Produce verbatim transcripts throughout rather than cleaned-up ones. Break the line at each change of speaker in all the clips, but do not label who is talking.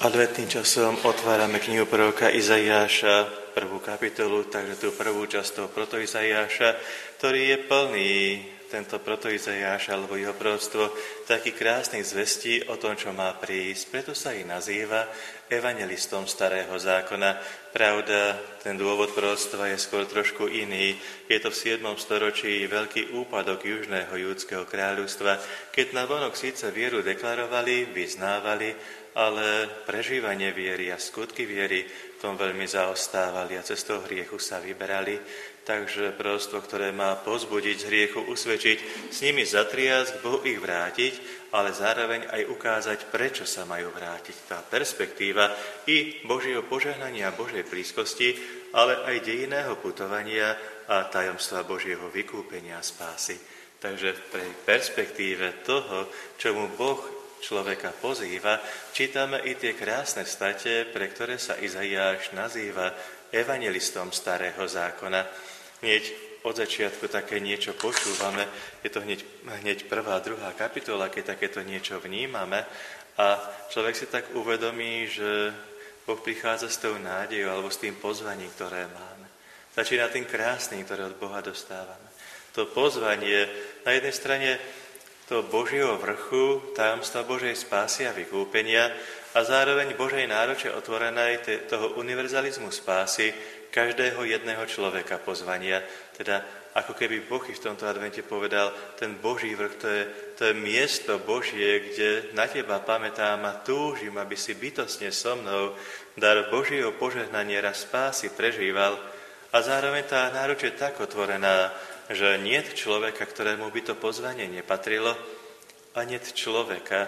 Adventným časom otvárame knihu proroka Izaiáša, prvú kapitolu, takže tú prvú časť toho protoizaiáša, ktorý je plný, tento protoizaiáš alebo jeho proroctvo, taký krásnych zvestí o tom, čo má prísť. Preto sa ich nazýva evangelistom starého zákona. Pravda, ten dôvod proroctva je skôr trošku iný. Je to v siedmom storočí veľký úpadok južného júdskeho kráľovstva, keď navonok síce vieru deklarovali, vyznávali, ale prežívanie viery a skutky viery v tom veľmi zaostávali a cestou hriechu sa vyberali. Takže proroctvo, ktoré má povzbudiť z hriechu, usvedčiť, s nimi zatriasť, k Bohu ich vrátiť, ale zároveň aj ukázať, prečo sa majú vrátiť. Tá perspektíva i Božieho požehnania a Božej blízkosti, ale aj dejinného putovania a tajomstva Božieho vykúpenia a spásy. Takže pri perspektíve toho, čomu Boh človeka pozýva, čítame i tie krásne state, pre ktoré sa Izaiáš nazýva evangelistom starého zákona. Hneď od začiatku také niečo počúvame, je to hneď, hneď prvá, druhá kapitola, keď takéto niečo vnímame a človek si tak uvedomí, že Boh prichádza s tou nádejou alebo s tým pozvaním, ktoré máme. Začína tým krásnym, ktoré od Boha dostávame. To pozvanie na jednej strane toho Božieho vrchu, tajomstva Božej spásy a vykúpenia a zároveň Božej náruče otvorenej toho univerzalizmu spásy každého jedného človeka pozvania. Teda ako keby Boh v tomto advente povedal, ten Boží vrch, to je, to je miesto Božie, kde na teba pamätám a túžim, aby si bytostne so mnou dar Božieho požehnania raz spásy prežíval a zároveň tá náruč je tak otvorená, že niet človeka, ktorému by to pozvanie nepatrilo, a niet človeka,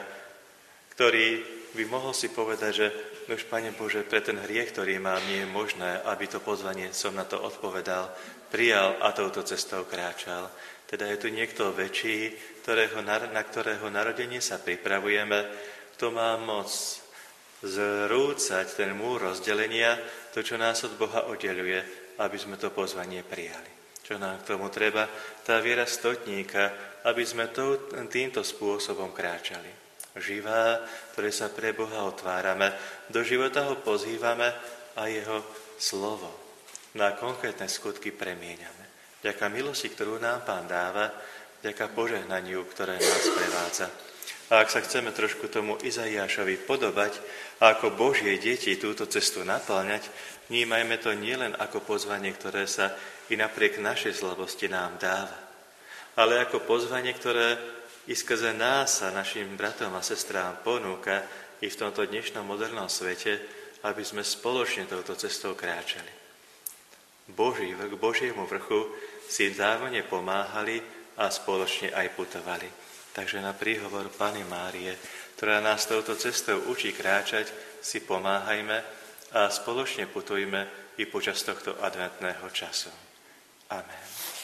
ktorý by mohol si povedať, že už, Pane Bože, pre ten hriech, ktorý mám, nie je možné, aby to pozvanie som na to odpovedal, prijal a touto cestou kráčal. Teda je tu niekto väčší, ktorého, na ktorého narodenie sa pripravujeme, kto má moc zrúcať ten múr rozdelenia, to, čo nás od Boha oddeľuje, aby sme to pozvanie prijali. Čo nám k tomu treba? Tá viera stotníka, aby sme to, týmto spôsobom kráčali. Živá, ktoré sa pre Boha otvárame, do života ho pozývame a jeho slovo na konkrétne skutky premieňame. Vďaka milosti, ktorú nám Pán dáva, vďaka požehnaniu, ktoré nás prevádza. A ak sa chceme trošku tomu Izaiášovi podobať a ako Božie deti túto cestu naplňať, vnímajme to nielen ako pozvanie, ktoré sa i napriek našej slabosti nám dáva, ale ako pozvanie, ktoré i skrze nás a našim bratom a sestrám ponúka i v tomto dnešnom modernom svete, aby sme spoločne touto cestou kráčali. Boží, k Božiemu vrchu si vzájomne pomáhali a spoločne aj putovali. Takže na príhovor Panny Márie, ktorá nás touto cestou učí kráčať, si pomáhajme a spoločne putujme i počas tohto adventného času. Amen.